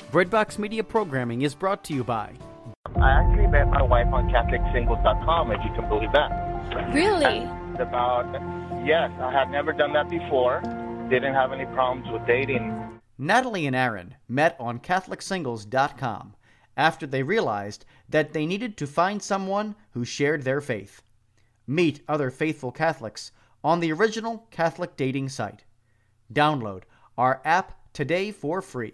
Breadbox Media programming is brought to you by... I actually met my wife on CatholicSingles.com, if you can believe that. Really? Yes, I had never done that before. Didn't have any problems with dating. Natalie and Aaron met on CatholicSingles.com after they realized that they needed to find someone who shared their faith. Meet other faithful Catholics on the original Catholic dating site. Download our app today for free.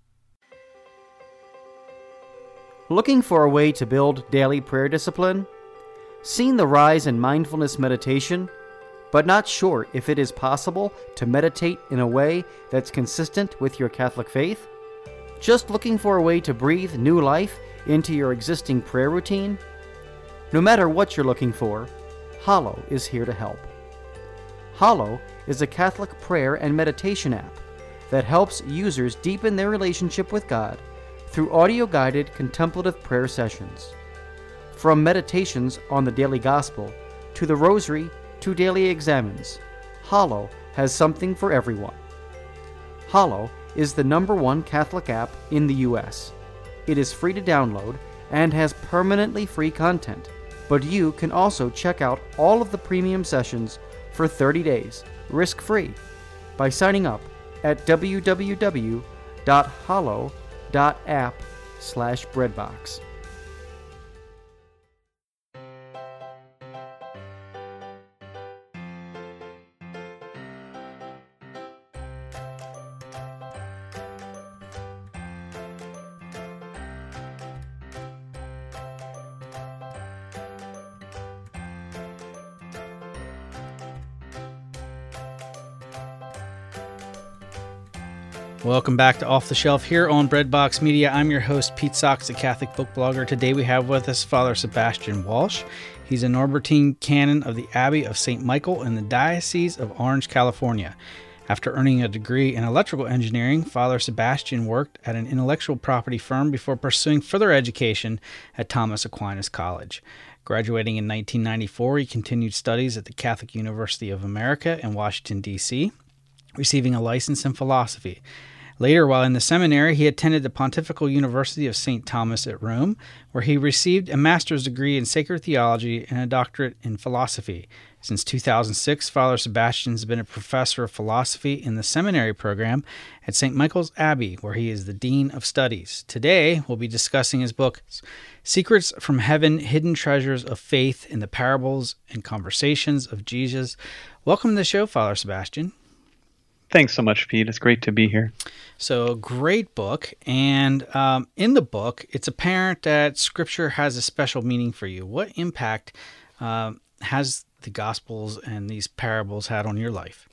Looking for a way to build daily prayer discipline? Seen the rise in mindfulness meditation, but not sure if it is possible to meditate in a way that's consistent with your Catholic faith? Just looking for a way to breathe new life into your existing prayer routine? No matter what you're looking for, Hallow is here to help. Hallow is a Catholic prayer and meditation app that helps users deepen their relationship with God through audio-guided contemplative prayer sessions. From meditations on the daily gospel, to the rosary, to daily examens, Hallow has something for everyone. Hallow is the #1 Catholic app in the U.S. It is free to download and has permanently free content, but you can also check out all of the premium sessions for 30 days, risk-free, by signing up at www.hallow.app/breadbox. Welcome back to Off the Shelf here on Breadbox Media. I'm your host, Pete Sachs, a Catholic book blogger. Today we have with us Father Sebastian Walsh. He's a Norbertine canon of the Abbey of St. Michael in the Diocese of Orange, California. After earning a degree in electrical engineering, Father Sebastian worked at an intellectual property firm before pursuing further education at Thomas Aquinas College. Graduating in 1994, he continued studies at the Catholic University of America in Washington, D.C., receiving a license in philosophy. Later, while in the seminary, he attended the Pontifical University of St. Thomas at Rome, where he received a master's degree in sacred theology and a doctorate in philosophy. Since 2006, Father Sebastian has been a professor of philosophy in the seminary program at St. Michael's Abbey, where he is the Dean of Studies. Today, we'll be discussing his book, Secrets from Heaven, Hidden Treasures of Faith in the Parables and Conversations of Jesus. Welcome to the show, Father Sebastian. Thanks so much, Pete. It's great to be here. So, great book. And in the book, it's apparent that Scripture has a special meaning for you. What impact has the Gospels and these parables had on your life?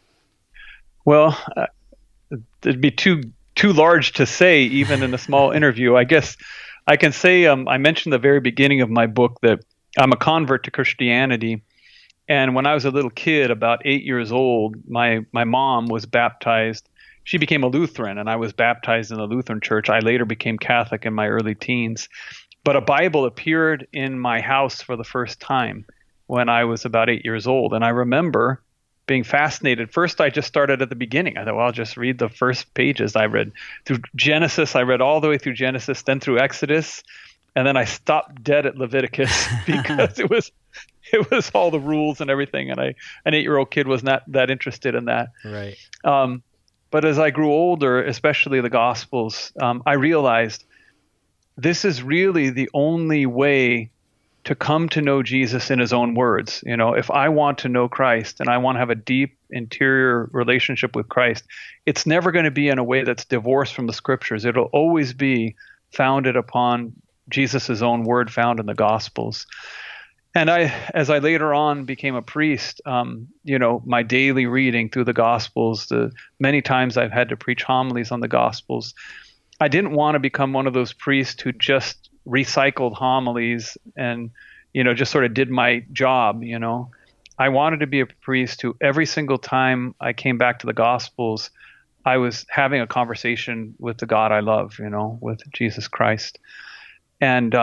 Well, it'd be too large to say, even in a small interview. I guess I can say I mentioned the very beginning of my book that I'm a convert to Christianity. And when I was a little kid, about 8 years old, my mom was baptized. She became a Lutheran, and I was baptized in the Lutheran church. I later became Catholic in my early teens. But a Bible appeared in my house for the first time when I was about 8 years old. And I remember being fascinated. First, I just started at the beginning. I thought, well, I'll just read the first pages. I read through Genesis. I read all the way through Genesis, then through Exodus. And then I stopped dead at Leviticus because it was all the rules and everything, and an 8-year-old kid was not that interested in that. Right. But as I grew older, especially the Gospels, I realized this is really the only way to come to know Jesus in his own words. You know, if I want to know Christ and I want to have a deep interior relationship with Christ, it's never going to be in a way that's divorced from the Scriptures. It'll always be founded upon Jesus' own word found in the Gospels. And as I later on became a priest, my daily reading through the Gospels, the many times I've had to preach homilies on the Gospels, I didn't want to become one of those priests who just recycled homilies and, just sort of did my job, I wanted to be a priest who every single time I came back to the Gospels, I was having a conversation with the God I love, with Jesus Christ. And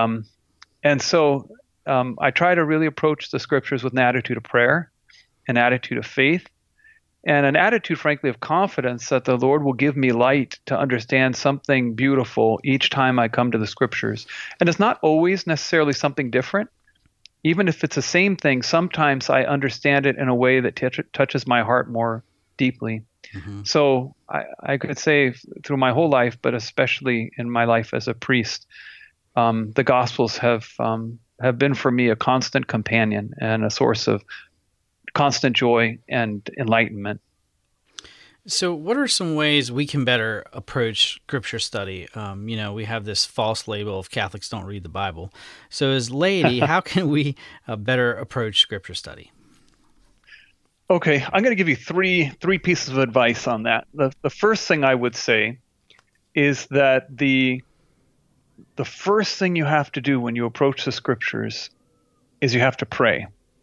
so I try to really approach the Scriptures with an attitude of prayer, an attitude of faith, and an attitude, frankly, of confidence that the Lord will give me light to understand something beautiful each time I come to the scriptures. And it's not always necessarily something different. Even if it's the same thing, sometimes I understand it in a way that touches my heart more deeply. Mm-hmm. So I could say through my whole life, but especially in my life as a priest, the Gospels have been for me a constant companion and a source of constant joy and enlightenment. So what are some ways we can better approach scripture study? We have this false label of Catholics don't read the Bible. So as laity, how can we better approach scripture study? Okay, I'm going to give you three pieces of advice on that. The first thing I would say is that the first thing you have to do when you approach the scriptures is you have to pray.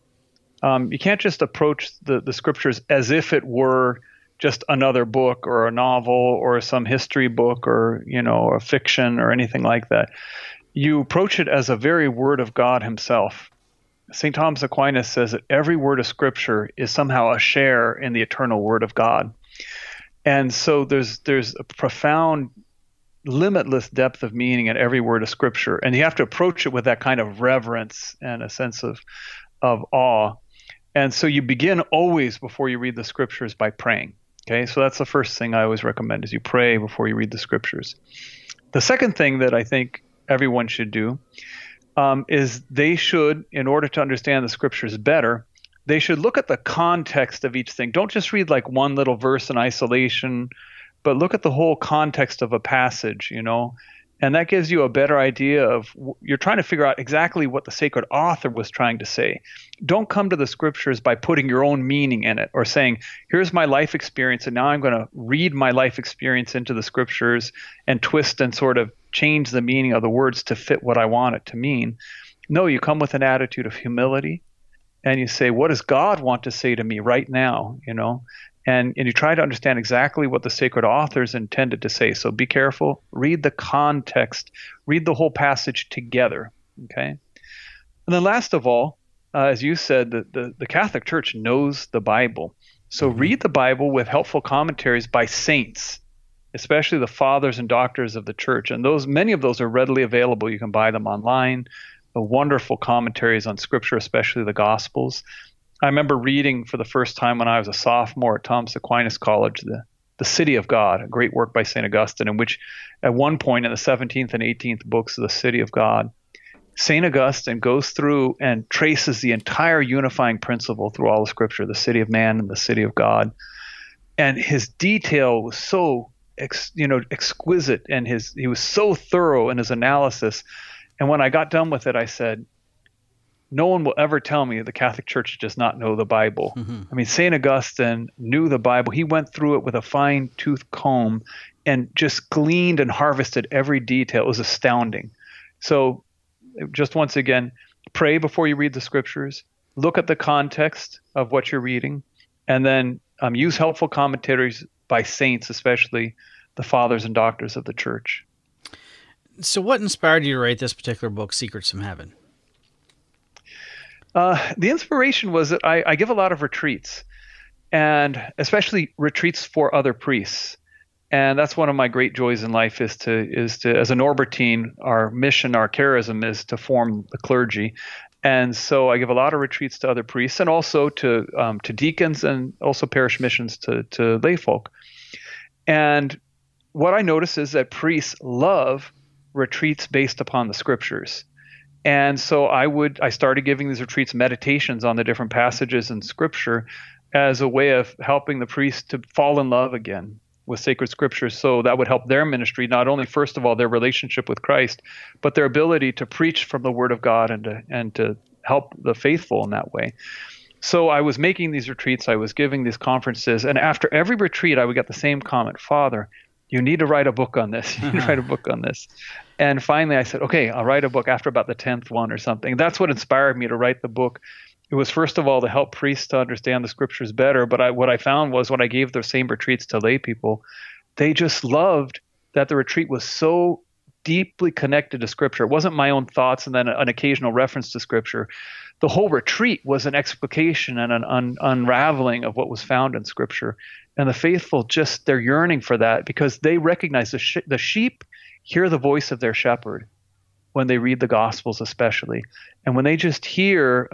You can't just approach the scriptures as if it were just another book or a novel or some history book or, a fiction or anything like that. You approach it as a very word of God himself. St. Thomas Aquinas says that every word of scripture is somehow a share in the eternal word of God. And so there's a profound, limitless depth of meaning in every word of scripture. And you have to approach it with that kind of reverence and a sense of awe. And so you begin always before you read the scriptures by praying. Okay, so that's the first thing I always recommend is you pray before you read the scriptures. The second thing that I think everyone should do is they should, in order to understand the scriptures better, they should look at the context of each thing. Don't just read like one little verse in isolation, but look at the whole context of a passage, and that gives you a better idea of, you're trying to figure out exactly what the sacred author was trying to say. Don't come to the scriptures by putting your own meaning in it or saying, here's my life experience, and now I'm going to read my life experience into the scriptures and twist and sort of change the meaning of the words to fit what I want it to mean. No, you come with an attitude of humility and you say, what does God want to say to me right now, And you try to understand exactly what the sacred authors intended to say. So be careful. Read the context. Read the whole passage together. Okay. And then last of all, as you said, the Catholic Church knows the Bible. So read the Bible with helpful commentaries by saints, especially the fathers and doctors of the Church. And many of those are readily available. You can buy them online. The wonderful commentaries on Scripture, especially the Gospels. I remember reading for the first time when I was a sophomore at Thomas Aquinas College, the City of God, a great work by St. Augustine, in which at one point in the 17th and 18th books of the City of God, St. Augustine goes through and traces the entire unifying principle through all of Scripture, the city of man and the city of God. And his detail was so exquisite, and he was so thorough in his analysis. And when I got done with it, I said, no one will ever tell me the Catholic Church does not know the Bible. Mm-hmm. I mean, St. Augustine knew the Bible. He went through it with a fine-tooth comb and just gleaned and harvested every detail. It was astounding. So just once again, pray before you read the scriptures. Look at the context of what you're reading. And then use helpful commentaries by saints, especially the fathers and doctors of the Church. So what inspired you to write this particular book, Secrets from Heaven? The inspiration was that I give a lot of retreats, and especially retreats for other priests. And that's one of my great joys in life is to as a Norbertine, our mission, our charism is to form the clergy. And so I give a lot of retreats to other priests and also to deacons and also parish missions to lay folk. And what I notice is that priests love retreats based upon the scriptures. And so I started giving these retreats meditations on the different passages in Scripture as a way of helping the priests to fall in love again with sacred Scriptures. So that would help their ministry, not only, first of all, their relationship with Christ, but their ability to preach from the Word of God and to help the faithful in that way. So I was making these retreats, I was giving these conferences, and after every retreat, I would get the same comment, Father, you need to write a book on this. You need to write a book on this. And finally I said, okay, I'll write a book after about the 10th one or something. That's what inspired me to write the book. It was first of all to help priests to understand the scriptures better. But what I found was when I gave the same retreats to lay people, they just loved that the retreat was so deeply connected to Scripture. It wasn't my own thoughts and then an occasional reference to Scripture. The whole retreat was an explication and an unraveling of what was found in Scripture. And the faithful they're yearning for that because they recognize the sheep hear the voice of their shepherd when they read the Gospels especially. And when they just hear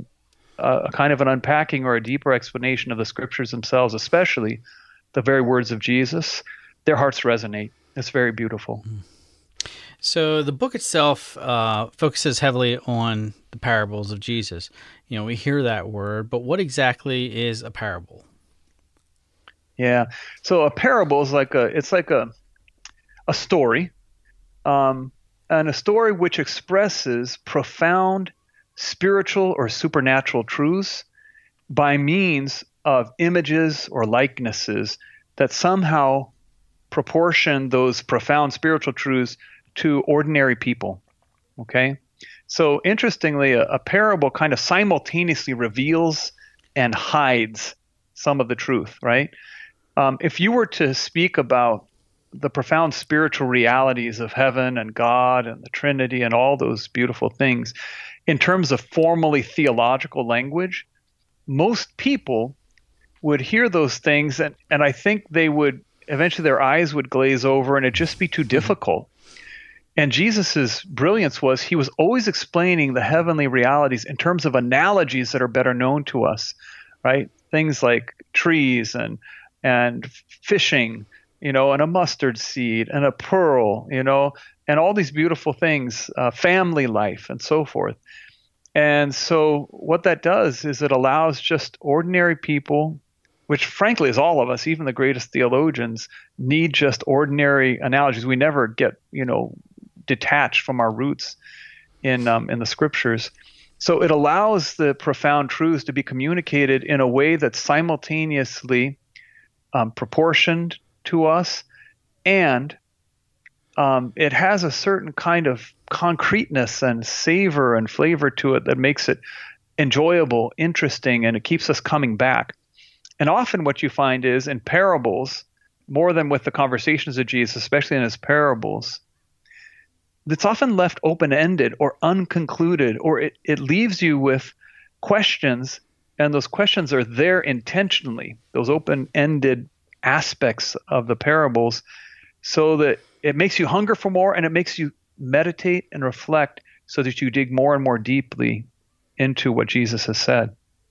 a kind of an unpacking or a deeper explanation of the Scriptures themselves, especially the very words of Jesus, their hearts resonate. It's very beautiful. So the book itself focuses heavily on the parables of Jesus. We hear that word, but what exactly is a parable? Yeah. So a parable is like a story, and a story which expresses profound spiritual or supernatural truths by means of images or likenesses that somehow proportion those profound spiritual truths to ordinary people. Okay? So interestingly, a parable kind of simultaneously reveals and hides some of the truth, right? If you were to speak about the profound spiritual realities of heaven and God and the Trinity and all those beautiful things, in terms of formally theological language, most people would hear those things and I think they would eventually their eyes would glaze over and it'd just be too difficult. And Jesus's brilliance was he was always explaining the heavenly realities in terms of analogies that are better known to us, right? Things like trees and fishing, and a mustard seed and a pearl, and all these beautiful things, family life and so forth. And so what that does is it allows just ordinary people, which frankly is all of us, even the greatest theologians, need just ordinary analogies. We never get, detached from our roots in the Scriptures. So it allows the profound truths to be communicated in a way that's simultaneously proportioned to us, and it has a certain kind of concreteness and savor and flavor to it that makes it enjoyable, interesting, and it keeps us coming back. And often what you find is in parables, more than with the conversations of Jesus, especially in his parables, it's often left open-ended or unconcluded, or it leaves you with questions, and those questions are there intentionally, those open-ended aspects of the parables, so that it makes you hunger for more and it makes you meditate and reflect so that you dig more and more deeply into what Jesus has said.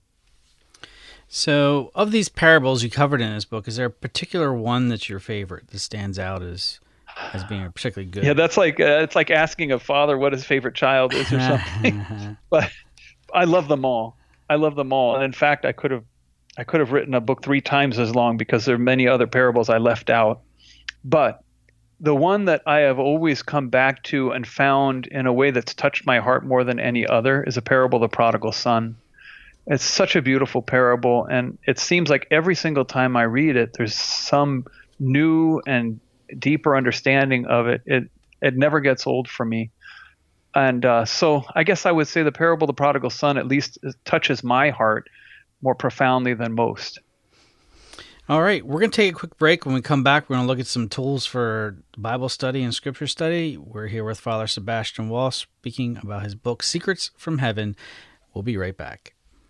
So of these parables you covered in this book, is there a particular one that's your favorite that stands out as being particularly good? Yeah, that's like it's like asking a father what his favorite child is or something. But I love them all. And in fact, I could have written a book 3 times as long because there are many other parables I left out. But the one that I have always come back to and found in a way that's touched my heart more than any other is a parable of the prodigal son. It's such a beautiful parable, and it seems like every single time I read it, there's some new and deeper understanding of it. It never gets old for me. And so I guess I would say the parable of the prodigal son at least touches my heart more profoundly than most. All right, we're going to take a quick break. When we come back, we're going to look at some tools for Bible study and Scripture study. We're here with Father Sebastian Walsh speaking about his book, Secrets from Heaven. We'll be right back.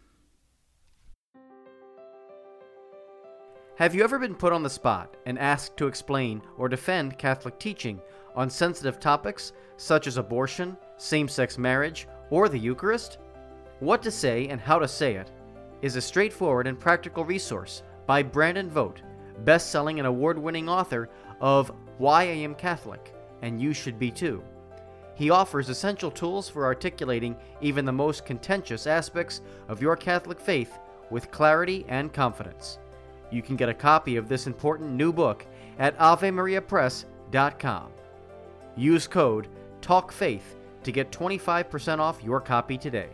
Have you ever been put on the spot and asked to explain or defend Catholic teaching on sensitive topics such as abortion, same-sex marriage, or the Eucharist? What to Say and How to Say It is a straightforward and practical resource by Brandon Vogt, best-selling and award-winning author of Why I Am Catholic, and You Should Be Too. He offers essential tools for articulating even the most contentious aspects of your Catholic faith with clarity and confidence. You can get a copy of this important new book at AveMariaPress.com. Use code TALKFAITH to get 25% off your copy today.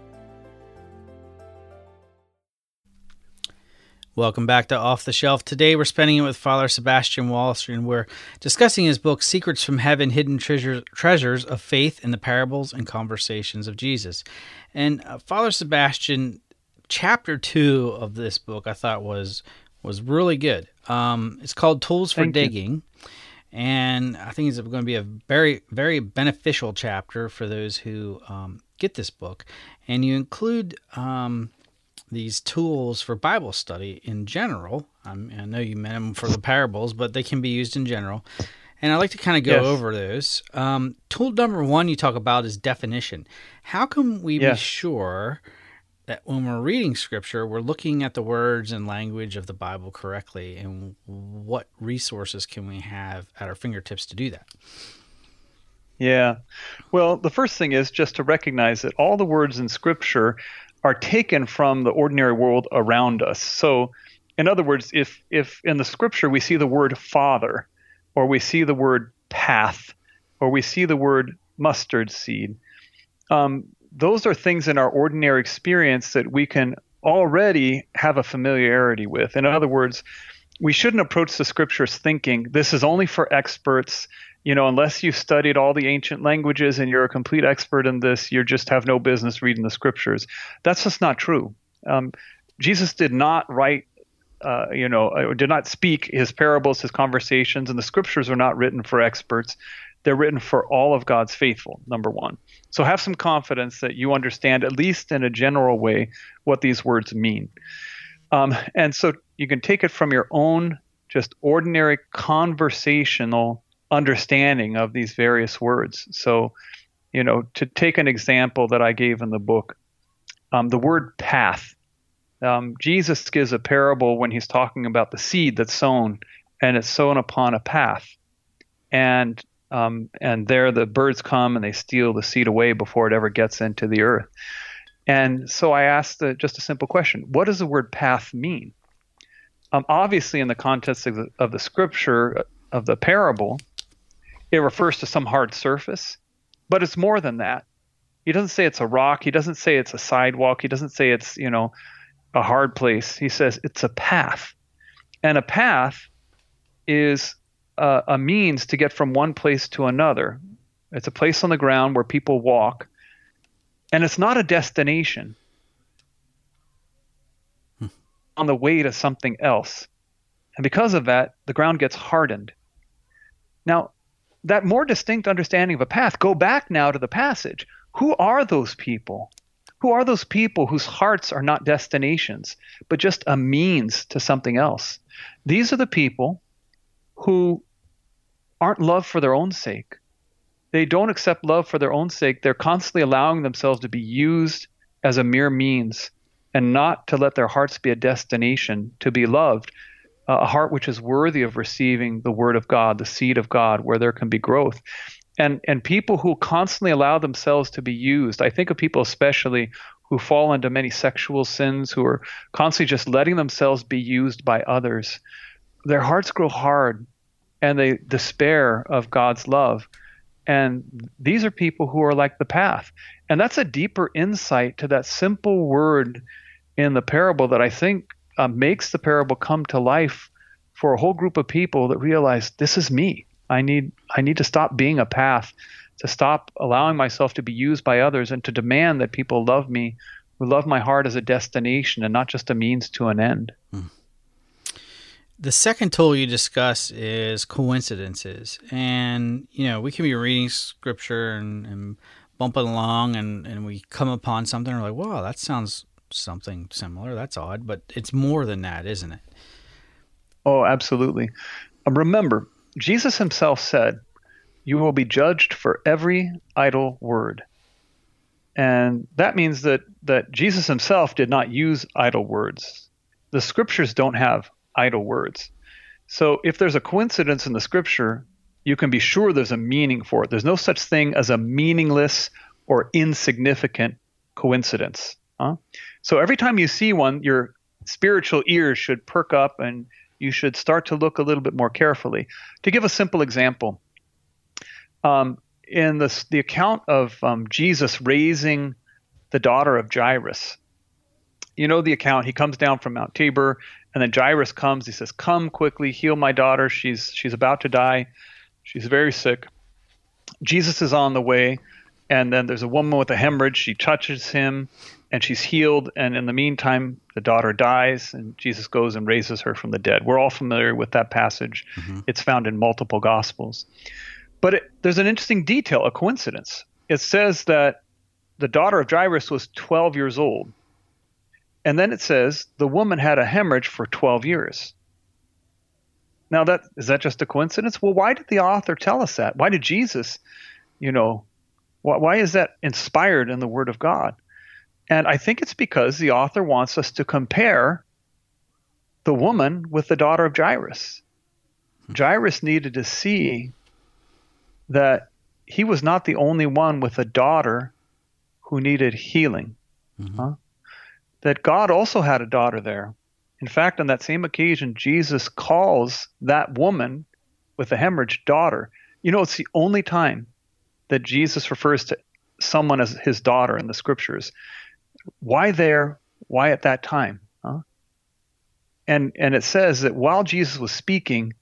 Welcome back to Off the Shelf. Today we're spending it with Father Sebastian Walsh, and we're discussing his book, Secrets from Heaven, Hidden Treasures of Faith in the Parables and Conversations of Jesus. And Father Sebastian, Chapter 2 of this book I thought was really good. It's called Tools for Digging. And I think it's going to be a very, very beneficial chapter for those who get this book. And you include these tools for Bible study in general. I know you meant them for the parables, but they can be used in general. And I'd like to kind of go over those. Tool number 1 you talk about is definition. How can we be sure that when we're reading Scripture, we're looking at the words and language of the Bible correctly, and what resources can we have at our fingertips to do that? Yeah. Well, the first thing is just to recognize that all the words in Scripture are taken from the ordinary world around us. So, in other words, if in the Scripture we see the word Father, or we see the word path, or we see the word mustard seed, those are things in our ordinary experience that we can already have a familiarity with. In other words, we shouldn't approach the Scriptures thinking this is only for experts. Unless you've studied all the ancient languages and you're a complete expert in this, you just have no business reading the Scriptures. That's just not true. Jesus did not write, did not speak his parables, his conversations, and the Scriptures are not written for experts. They're written for all of God's faithful, number one. So have some confidence that you understand, at least in a general way, what these words mean. And so you can take it from your own just ordinary conversational understanding of these various words. So, to take an example that I gave in the book, the word path. Jesus gives a parable when he's talking about the seed that's sown, and it's sown upon a path. And there the birds come and they steal the seed away before it ever gets into the earth. And so I asked just a simple question: what does the word path mean? Obviously, in the context of the Scripture, of the parable, it refers to some hard surface, but it's more than that. He doesn't say it's a rock. He doesn't say it's a sidewalk. He doesn't say it's, a hard place. He says it's a path. And a path is a means to get from one place to another. It's a place on the ground where people walk, and it's not a destination on the way to something else. And because of that, the ground gets hardened. Now, that more distinct understanding of a path, go back now to the passage. Who are those people? Who are those people whose hearts are not destinations, but just a means to something else? These are the people who aren't loved for their own sake. They don't accept love for their own sake. They're constantly allowing themselves to be used as a mere means, and not to let their hearts be a destination to be loved, a heart which is worthy of receiving the word of God, the seed of God, where there can be growth. And people who constantly allow themselves to be used, I think of people especially who fall into many sexual sins, who are constantly just letting themselves be used by others. Their hearts grow hard and they despair of God's love. And these are people who are like the path. And that's a deeper insight to that simple word in the parable that I think makes the parable come to life for a whole group of people that realize, this is me. I need to stop being a path, to stop allowing myself to be used by others, and to demand that people love me, who love my heart as a destination and not just a means to an end. The second tool you discuss is coincidences. And, we can be reading Scripture and bumping along and we come upon something and we're like, wow, that sounds something similar. That's odd. But it's more than that, isn't it? Oh, absolutely. Remember, Jesus himself said, you will be judged for every idle word. And that means that Jesus himself did not use idle words. The Scriptures don't have idle words. So if there's a coincidence in the Scripture, you can be sure there's a meaning for it. There's no such thing as a meaningless or insignificant coincidence. So every time you see one, your spiritual ears should perk up and you should start to look a little bit more carefully. To give a simple example, in the account of Jesus raising the daughter of Jairus, the account, he comes down from Mount Tabor, and then Jairus comes. He says, come quickly, heal my daughter. She's about to die. She's very sick. Jesus is on the way, and then there's a woman with a hemorrhage. She touches him, and she's healed. And in the meantime, the daughter dies, and Jesus goes and raises her from the dead. We're all familiar with that passage. It's found in multiple Gospels. But there's an interesting detail, a coincidence. It says that the daughter of Jairus was 12 years old. And then it says the woman had a hemorrhage for 12 years. Now, is that just a coincidence? Well, why did the author tell us that? Why did Jesus, why is that inspired in the Word of God? And I think it's because the author wants us to compare the woman with the daughter of Jairus. Jairus needed to see that he was not the only one with a daughter who needed healing. That God also had a daughter there. In fact, on that same occasion, Jesus calls that woman with a hemorrhage daughter. It's the only time that Jesus refers to someone as his daughter in the scriptures. Why there? Why at that time? And it says that while Jesus was speaking,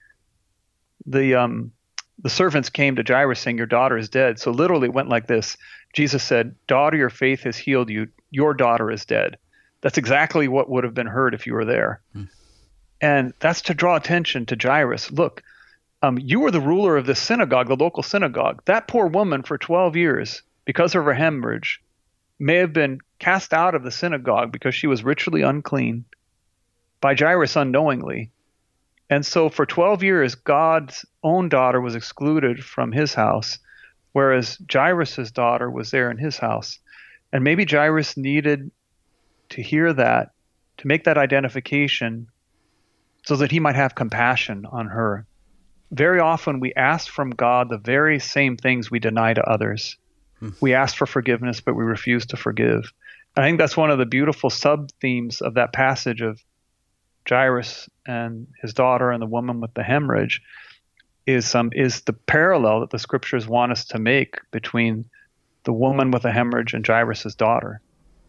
the servants came to Jairus saying, "Your daughter is dead." So literally it went like this. Jesus said, "Daughter, your faith has healed you. Your daughter is dead." That's exactly what would have been heard if you were there. And that's to draw attention to Jairus. Look, you were the ruler of this synagogue, the local synagogue. That poor woman for 12 years, because of her hemorrhage, may have been cast out of the synagogue because she was ritually unclean by Jairus unknowingly. And so for 12 years, God's own daughter was excluded from his house, whereas Jairus' daughter was there in his house. And maybe Jairus needed to hear that, to make that identification so that he might have compassion on her. Very often we ask from God the very same things we deny to others. We ask for forgiveness, but we refuse to forgive. And I think that's one of the beautiful sub-themes of that passage of Jairus and his daughter and the woman with the hemorrhage is the parallel that the scriptures want us to make between the woman with the hemorrhage and Jairus' daughter.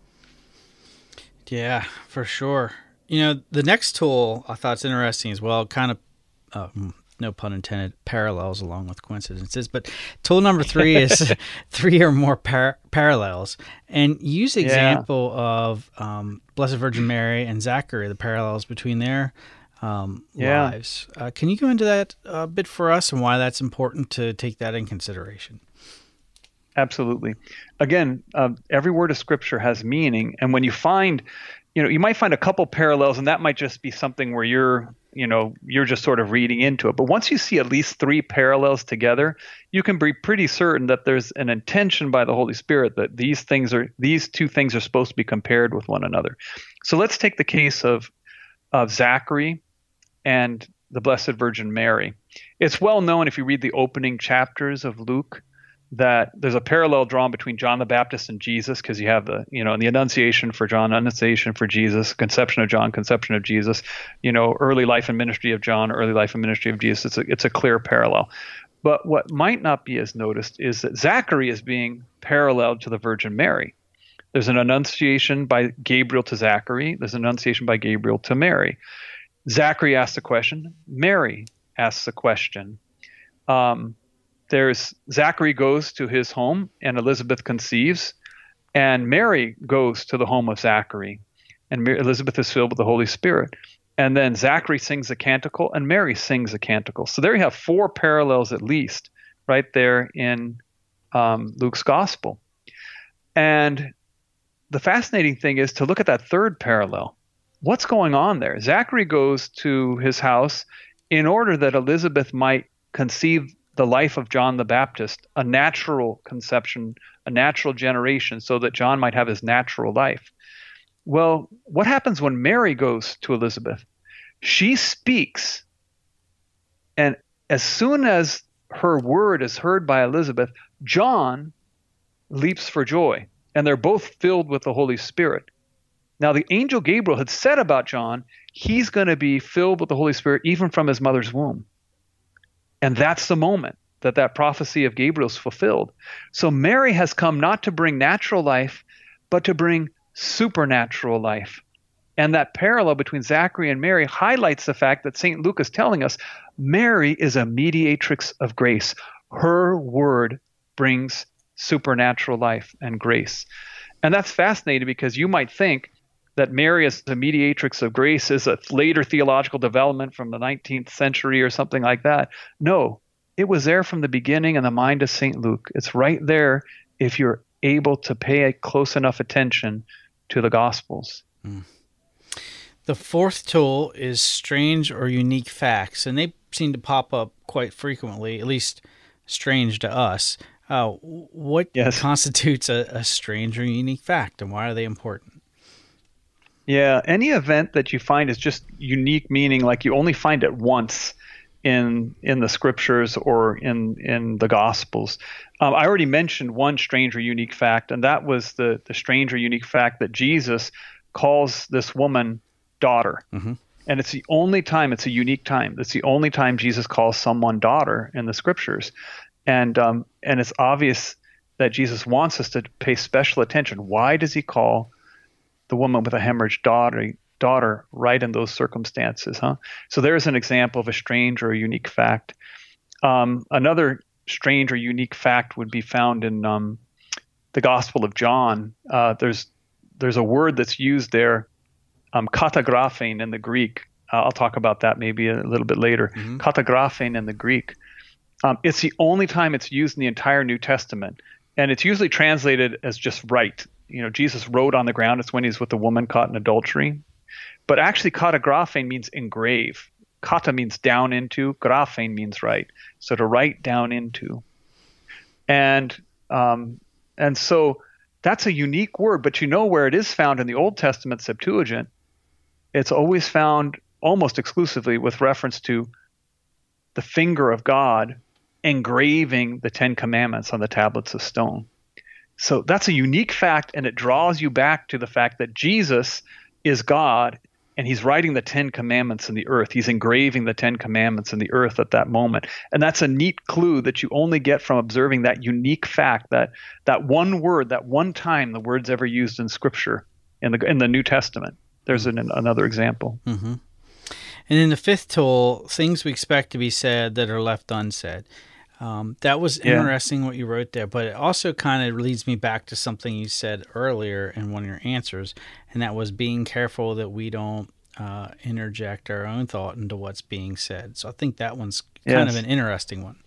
Yeah, for sure. The next tool I thought is interesting as well, kind of, no pun intended, parallels along with coincidences. But tool number 3 is 3 or more parallels. And use the example of Blessed Virgin Mary and Zachary, the parallels between their lives. Can you go into that a bit for us and why that's important to take that in consideration? Absolutely. Again, every word of Scripture has meaning, and when you find, you might find a couple parallels, and that might just be something where you're just sort of reading into it. But once you see at least 3 parallels together, you can be pretty certain that there's an intention by the Holy Spirit that these 2 things are supposed to be compared with one another. So let's take the case of Zachary and the Blessed Virgin Mary. It's well known if you read the opening chapters of Luke that there's a parallel drawn between John the Baptist and Jesus, because you have the Annunciation for John, Annunciation for Jesus, Conception of John, Conception of Jesus, early life and ministry of John, early life and ministry of Jesus. It's a clear parallel. But what might not be as noticed is that Zachary is being paralleled to the Virgin Mary. There's an Annunciation by Gabriel to Zachary. There's an Annunciation by Gabriel to Mary. Zachary asks a question. Mary asks a question. Zachary goes to his home and Elizabeth conceives, and Mary goes to the home of Zachary, and Elizabeth is filled with the Holy Spirit. And then Zachary sings a canticle and Mary sings a canticle. So there you have 4 parallels at least right there in Luke's gospel. And the fascinating thing is to look at that 3rd parallel. What's going on there? Zachary goes to his house in order that Elizabeth might conceive the life of John the Baptist, a natural conception, a natural generation, so that John might have his natural life. Well, what happens when Mary goes to Elizabeth? She speaks, and as soon as her word is heard by Elizabeth, John leaps for joy, and they're both filled with the Holy Spirit. Now, the angel Gabriel had said about John, he's going to be filled with the Holy Spirit even from his mother's womb. And that's the moment that prophecy of Gabriel is fulfilled. So Mary has come not to bring natural life, but to bring supernatural life. And that parallel between Zachary and Mary highlights the fact that St. Luke is telling us Mary is a mediatrix of grace. Her word brings supernatural life and grace. And that's fascinating because you might think that Mary as the mediatrix of grace is a later theological development from the 19th century or something like that. No, it was there from the beginning in the mind of St. Luke. It's right there if you're able to pay a close enough attention to the Gospels. The fourth tool is strange or unique facts, and they seem to pop up quite frequently, at least strange to us. What constitutes a strange or unique fact, and why are they important? Yeah, any event that you find is just unique, meaning like you only find it once in the scriptures or in the Gospels. I already mentioned one strange or unique fact, and that was the strange or unique fact that Jesus calls this woman daughter. Mm-hmm. And it's the only time, it's a unique time. It's the only time Jesus calls someone daughter in the scriptures. And it's obvious that Jesus wants us to pay special attention. Why does he call the woman with a hemorrhage daughter right in those circumstances? So there's an example of a strange or a unique fact. Another strange or unique fact would be found in the Gospel of John. There's a word that's used there, katagraphein in the Greek. I'll talk about that maybe a little bit later. Mm-hmm. Katagraphein in the Greek. It's the only time it's used in the entire New Testament, and it's usually translated as just write. Jesus wrote on the ground. It's when he's with the woman caught in adultery. But actually, katagraphein means engrave. Kata means down into. Graphein means write. So to write down into. And so that's a unique word. But where it is found in the Old Testament Septuagint, it's always found almost exclusively with reference to the finger of God engraving the Ten Commandments on the tablets of stone. So that's a unique fact, and it draws you back to the fact that Jesus is God, and he's writing the Ten Commandments in the earth. He's engraving the Ten Commandments in the earth at that moment. And that's a neat clue that you only get from observing that unique fact, that one word, that one time the word's ever used in Scripture in the New Testament. There's another example. Mm-hmm. And in the fifth tool, things we expect to be said that are left unsaid. That was interesting what you wrote there, but it also kind of leads me back to something you said earlier in one of your answers, and that was being careful that we don't interject our own thought into what's being said. So I think that one's kind of an interesting one.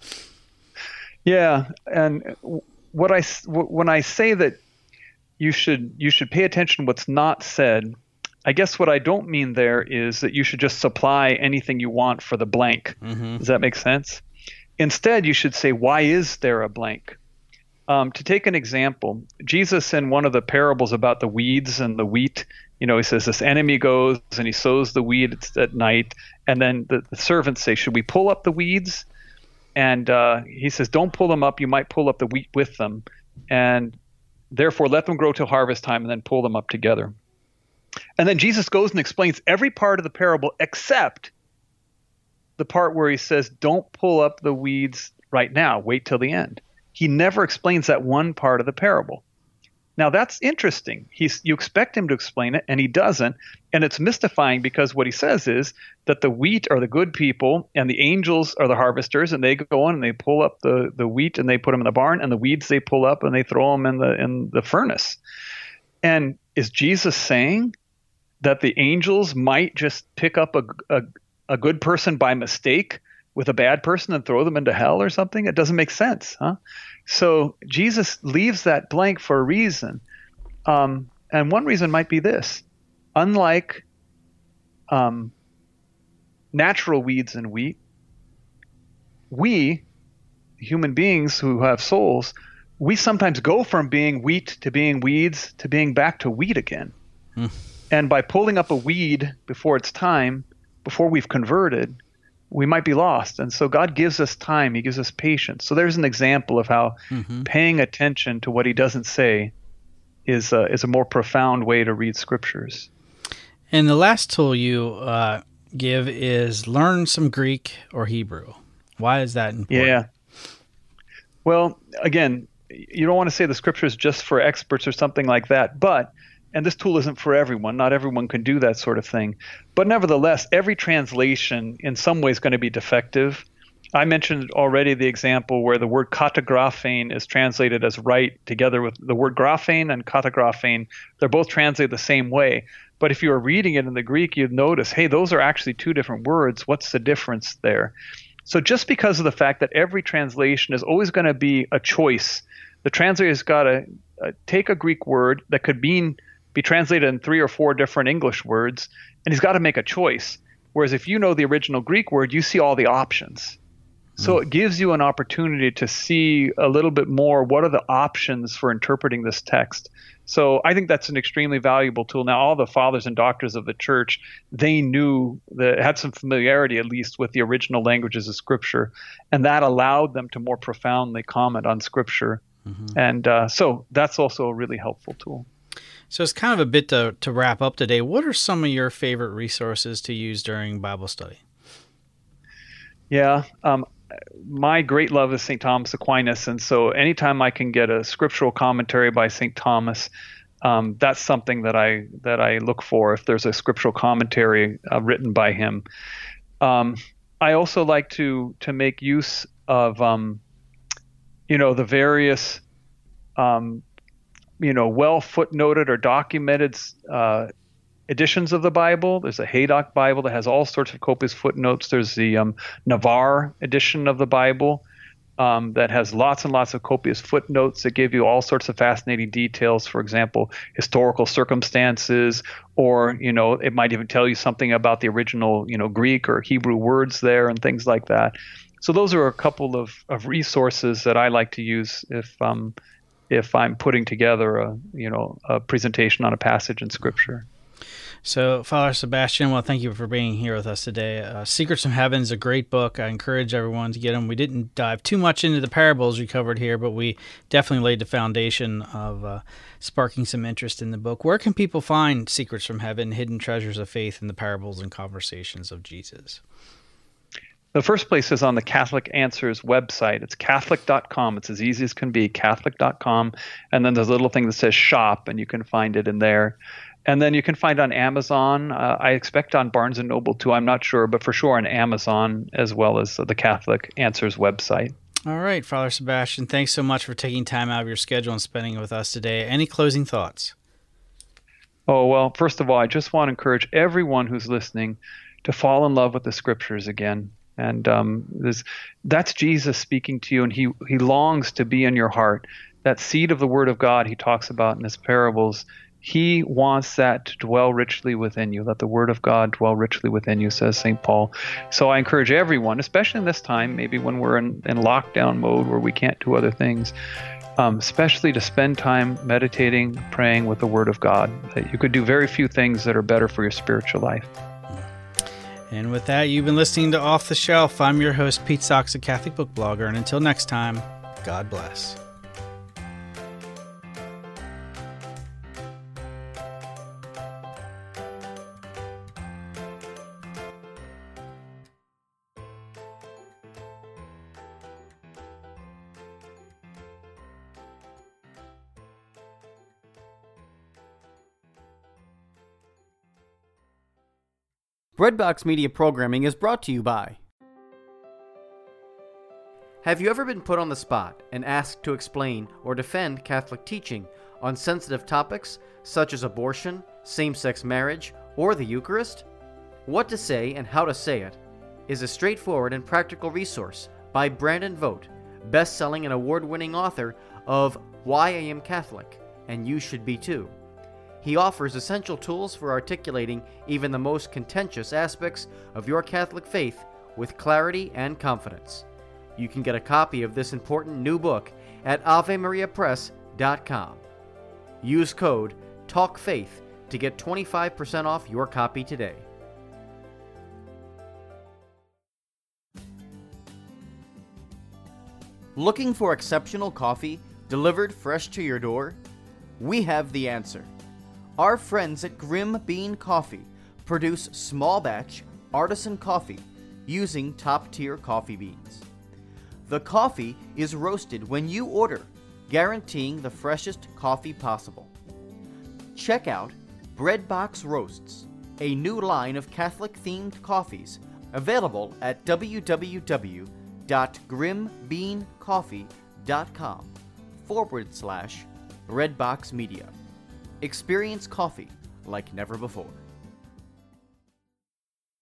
Yeah, and when I say that you should pay attention to what's not said, I guess what I don't mean there is that you should just supply anything you want for the blank. Mm-hmm. Does that make sense? Instead, you should say, why is there a blank? To take an example, Jesus in one of the parables about the weeds and the wheat, he says this enemy goes and he sows the weeds at night. And then the servants say, should we pull up the weeds? And he says, don't pull them up. You might pull up the wheat with them. And therefore, let them grow till harvest time and then pull them up together. And then Jesus goes and explains every part of the parable except the part where he says, don't pull up the weeds right now, wait till the end. He never explains that one part of the parable. Now that's interesting. You expect him to explain it, and he doesn't. And it's mystifying because what he says is that the wheat are the good people and the angels are the harvesters, and they go in and they pull up the wheat and they put them in the barn, and the weeds they pull up and they throw them in the furnace. And is Jesus saying that the angels might just pick up a good person by mistake with a bad person and throw them into hell or something? It doesn't make sense, huh? So Jesus leaves that blank for a reason. And one reason might be this. Unlike natural weeds and wheat, we, human beings who have souls, we sometimes go from being wheat to being weeds to being back to wheat again. And by pulling up a weed before it's time, before we've converted, we might be lost. And so God gives us time. He gives us patience. So there's an example of how paying attention to what he doesn't say is a more profound way to read scriptures. And the last tool you give is learn some Greek or Hebrew. Why is that important? Yeah. Well, again, you don't want to say the scripture is just for experts or something like that, and this tool isn't for everyone. Not everyone can do that sort of thing. But nevertheless, every translation in some way is going to be defective. I mentioned already the example where the word katagraphein is translated as right, together with the word graphein and katagraphein. They're both translated the same way. But if you were reading it in the Greek, you'd notice, hey, those are actually two different words. What's the difference there? So just because of the fact that every translation is always going to be a choice, the translator's got to take a Greek word that could be translated in 3 or 4 different English words, and he's got to make a choice. Whereas if you know the original Greek word, you see all the options. So it gives you an opportunity to see a little bit more, what are the options for interpreting this text. So I think that's an extremely valuable tool. Now, all the fathers and doctors of the church, they had some familiarity at least with the original languages of Scripture, and that allowed them to more profoundly comment on Scripture. Mm-hmm. And so that's also a really helpful tool. So it's kind of a bit to wrap up today. What are some of your favorite resources to use during Bible study? Yeah, my great love is St. Thomas Aquinas, and so anytime I can get a scriptural commentary by St. Thomas, that's something that I look for. If there's a scriptural commentary written by him, I also like to make use of the various well footnoted or documented editions of the Bible. There's a Haydock Bible that has all sorts of copious footnotes. There's the Navarre edition of the Bible that has lots and lots of copious footnotes that give you all sorts of fascinating details. For example, historical circumstances, or it might even tell you something about the original Greek or Hebrew words there and things like that. So those are a couple of resources that I like to use if I'm putting together a presentation on a passage in Scripture. So, Father Sebastian, well, thank you for being here with us today. Secrets from Heaven is a great book. I encourage everyone to get them. We didn't dive too much into the parables we covered here, but we definitely laid the foundation of sparking some interest in the book. Where can people find Secrets from Heaven, Hidden Treasures of Faith in the Parables and Conversations of Jesus? The first place is on the Catholic Answers website. It's Catholic.com. It's as easy as can be, Catholic.com. And then there's a little thing that says shop, and you can find it in there. And then you can find on Amazon. I expect on Barnes & Noble too. I'm not sure, but for sure on Amazon, as well as the Catholic Answers website. All right, Father Sebastian, thanks so much for taking time out of your schedule and spending it with us today. Any closing thoughts? Oh, well, first of all, I just want to encourage everyone who's listening to fall in love with the Scriptures again. And that's Jesus speaking to you, and he longs to be in your heart. That seed of the Word of God he talks about in his parables, he wants that to dwell richly within you. Let the Word of God dwell richly within you, says St. Paul. So I encourage everyone, especially in this time, maybe when we're in lockdown mode where we can't do other things, especially to spend time meditating, praying with the Word of God. That you could do very few things that are better for your spiritual life. And with that, you've been listening to Off the Shelf. I'm your host, Pete Sachs, a Catholic book blogger. And until next time, God bless. Breadbox Media programming is brought to you by... Have you ever been put on the spot and asked to explain or defend Catholic teaching on sensitive topics such as abortion, same-sex marriage, or the Eucharist? What to Say and How to Say It is a straightforward and practical resource by Brandon Vogt, best-selling and award-winning author of Why I Am Catholic, and You Should Be Too. He offers essential tools for articulating even the most contentious aspects of your Catholic faith with clarity and confidence. You can get a copy of this important new book at AveMariaPress.com. Use code TALKFAITH to get 25% off your copy today. Looking for exceptional coffee delivered fresh to your door? We have the answer. Our friends at Grim Bean Coffee produce small batch artisan coffee using top-tier coffee beans. The coffee is roasted when you order, guaranteeing the freshest coffee possible. Check out Breadbox Roasts, a new line of Catholic-themed coffees available at www.breadbox.com. www.grimbeancoffee.com/Redbox Media. Experience coffee like never before.